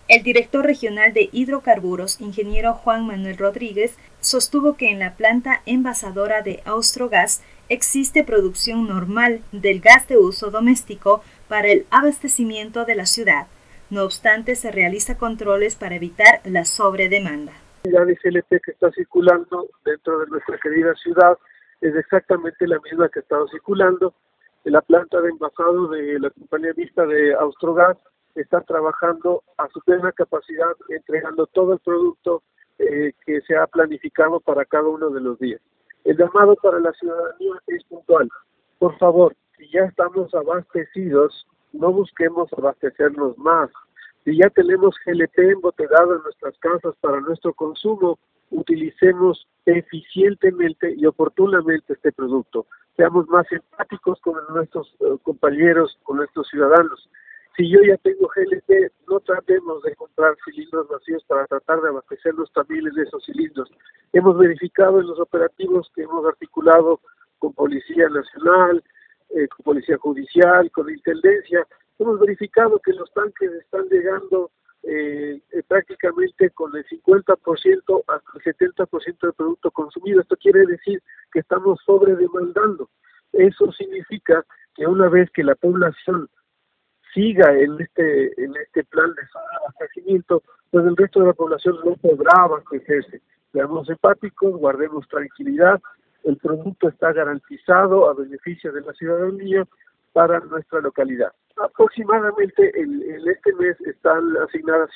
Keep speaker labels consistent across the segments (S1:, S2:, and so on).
S1: El director regional de hidrocarburos, ingeniero Juan Manuel Rodríguez, sostuvo que en la planta envasadora de Austrogas existe producción normal del gas de uso doméstico para el abastecimiento de la ciudad. No obstante, se realiza controles para evitar la sobredemanda.
S2: La de GLP que está circulando dentro de nuestra querida ciudad es exactamente la misma que ha estado circulando. En la planta de envasado de la compañía mixta de Austrogas está trabajando a su plena capacidad, entregando todo el producto que se ha planificado para cada uno de los días. El llamado para la ciudadanía es puntual. Por favor, si ya estamos abastecidos, no busquemos abastecernos más. Si ya tenemos GLP embotellado en nuestras casas para nuestro consumo, utilicemos eficientemente y oportunamente este producto. Seamos más empáticos con nuestros compañeros, con nuestros ciudadanos. Si yo ya tengo GLP, no tratemos de comprar cilindros vacíos para tratar de abastecernos también de esos cilindros. Hemos verificado en los operativos que hemos articulado con Policía Nacional, con Policía Judicial, con Intendencia, hemos verificado que los tanques están llegando prácticamente con el 50% hasta el 70% del producto consumido. Esto quiere decir que estamos sobredemandando. Eso significa que una vez que la población siga en este plan de abastecimiento, pues el resto de la población no podrá abastecerse. Seamos empáticos, guardemos tranquilidad, el producto está garantizado a beneficio de la ciudadanía para nuestra localidad. Aproximadamente en este mes están asignadas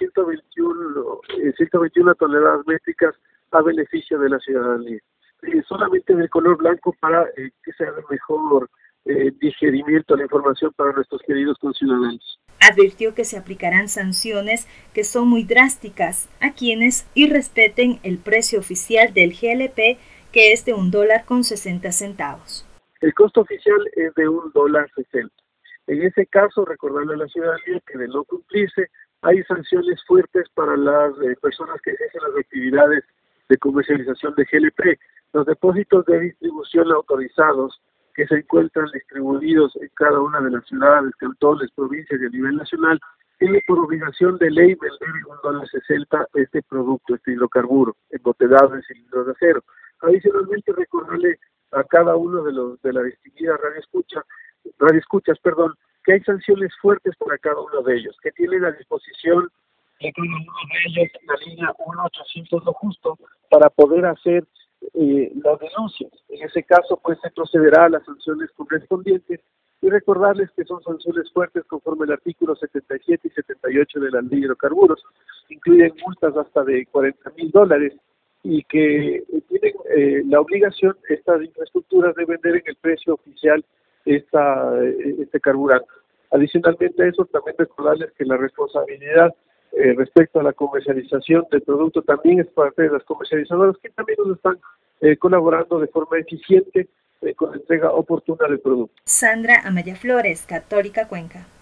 S2: 121 toneladas métricas a beneficio de la ciudadanía. Solamente de color blanco para que sea de mejor digerimiento la información para nuestros queridos conciudadanos.
S1: Advirtió que se aplicarán sanciones que son muy drásticas a quienes irrespeten el precio oficial del GLP, que es de $1.60.
S2: El costo oficial es de $1.60. En ese caso, recordarle a la ciudadanía que de no cumplirse, hay sanciones fuertes para las personas que ejercen las actividades de comercialización de GLP. Los depósitos de distribución autorizados que se encuentran distribuidos en cada una de las ciudades, cantones, provincias y a nivel nacional, tiene por obligación de ley vender $1.60 este producto, este hidrocarburo, embotellado en cilindros de acero. Adicionalmente, recordarle a cada uno de la distinguida radioescuchas, que hay sanciones fuertes para cada uno de ellos, que tienen a disposición de cada uno de ellos la línea 1-800 lo justo para poder hacer las denuncias. En ese caso, pues se procederá a las sanciones correspondientes y recordarles que son sanciones fuertes conforme al artículo 77 y 78 de la ley de hidrocarburos. Incluyen multas hasta de $40,000 y que tienen la obligación estas infraestructuras de vender en el precio oficial este carburante. Adicionalmente a eso, también recordarles que la responsabilidad respecto a la comercialización del producto también es parte de las comercializadoras que también nos están colaborando de forma eficiente con la entrega oportuna del producto.
S1: Sandra Amaya Flores, Católica Cuenca.